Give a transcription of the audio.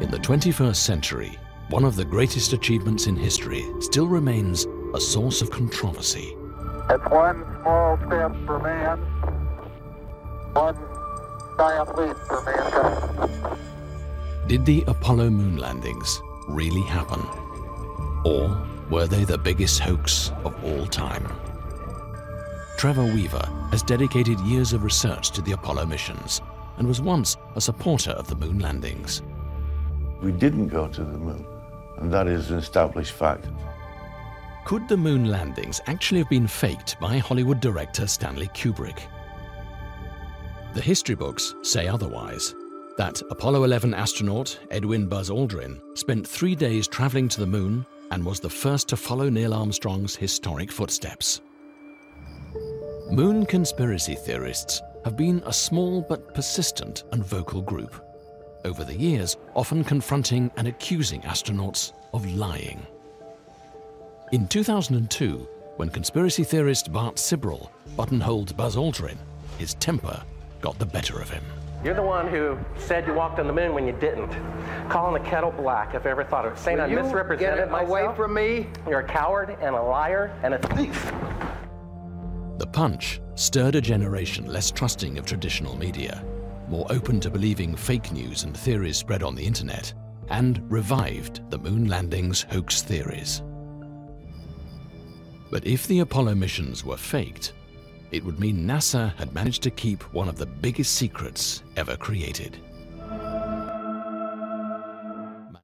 In the 21st century, one of the greatest achievements in history still remains a source of controversy. It's one small step for man, one giant leap for mankind. Did the Apollo moon landings really happen? Or were they the biggest hoax of all time? Trevor Weaver has dedicated years of research to the Apollo missions and was once a supporter of the moon landings. We didn't go to the moon, and that is an established fact. Could the moon landings actually have been faked by Hollywood director Stanley Kubrick? The history books say otherwise, that Apollo 11 astronaut Edwin Buzz Aldrin spent 3 days traveling to the moon and was the first to follow Neil Armstrong's historic footsteps. Moon conspiracy theorists have been a small but persistent and vocal group, over the years often confronting and accusing astronauts of lying. In 2002, when conspiracy theorist Bart Sibrel buttonholed Buzz Aldrin, his temper got the better of him. You're the one who said you walked on the moon when you didn't. Calling the kettle black if I ever thought of it. Saying I misrepresented myself. Away from me. You're a coward and a liar and a thief. The punch stirred a generation less trusting of traditional media, more open to believing fake news and theories spread on the internet, and revived the moon landings hoax theories. But if the Apollo missions were faked, it would mean NASA had managed to keep one of the biggest secrets ever created.